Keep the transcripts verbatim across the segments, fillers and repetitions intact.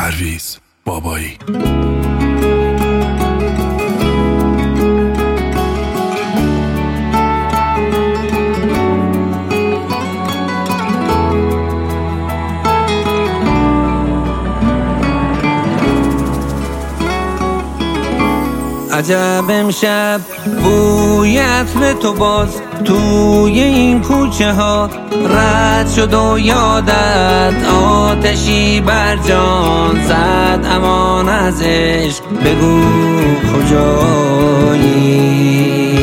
پرویز بابایی. عجب امشب بوی عطر تو باز توی این کوچه ها رد شد و یادت آتشی بر جان زد، امان از عشق بگو کجایی.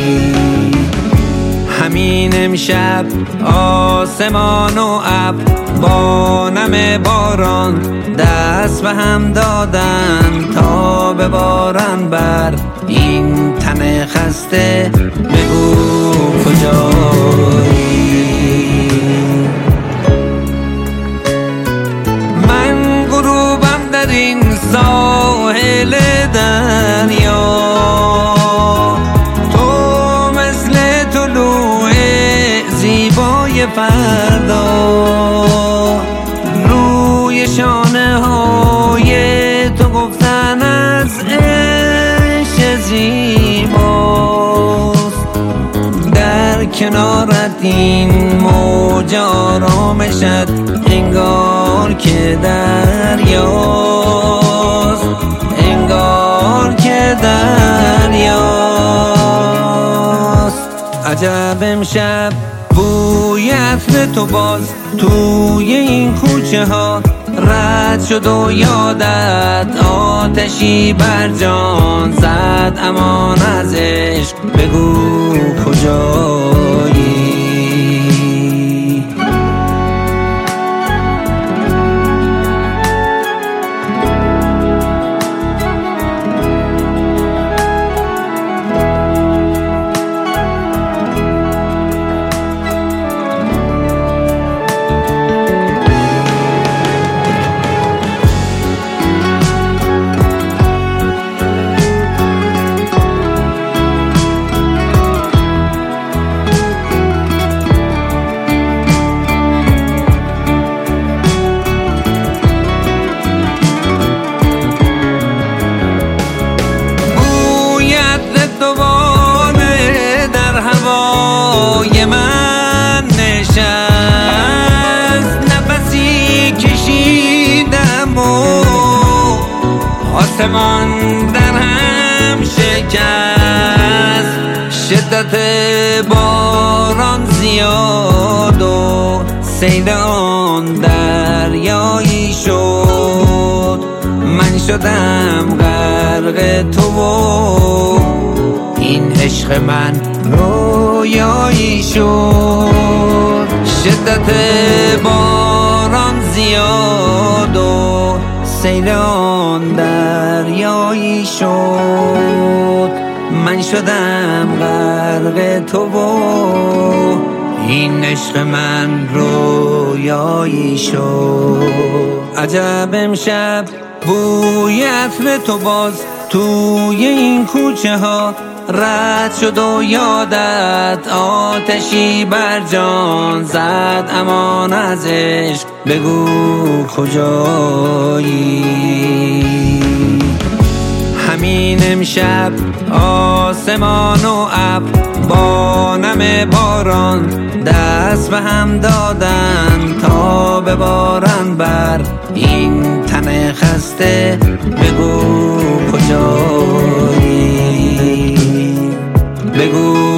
همین امشب آسمان و ابر با نم باران دست به هم دادن تا ببارن بر این تن خسته، بگو کجایی. من غروبم در این ساحل دریا، تو مثل طلوع زیبای فردا، روی شانه های تو گفتن از عشق زیباست، در کنارت این موج آرامشت انگار که دریاست، انگار که دریاست. عجب امشب بوی عطر تو باز توی این کوچه ها رد شد و یادت آتشی بر جان زد، امان از عشق بگو کجایی. هوای من نشست، نفسی کشیدم و آسمان در هم شکست، شدت باران زیاد و سیل آن دریایی شد، من شدم غرق تو و این عشق من رویایی شد. شدت باران زیاد و سیل آن دریایی شد، من شدم غرق تو و این عشق من رویایی شد. عجب امشب بوی عطر تو باز توی این کوچه ها رد شد و یادت آتشی بر جان زد، امان از عشق بگو کجایی. همین امشب آسمان و ابر با نم باران دست به هم دادن تا ببارن بر این تن خسته، بگو کجایی، بگو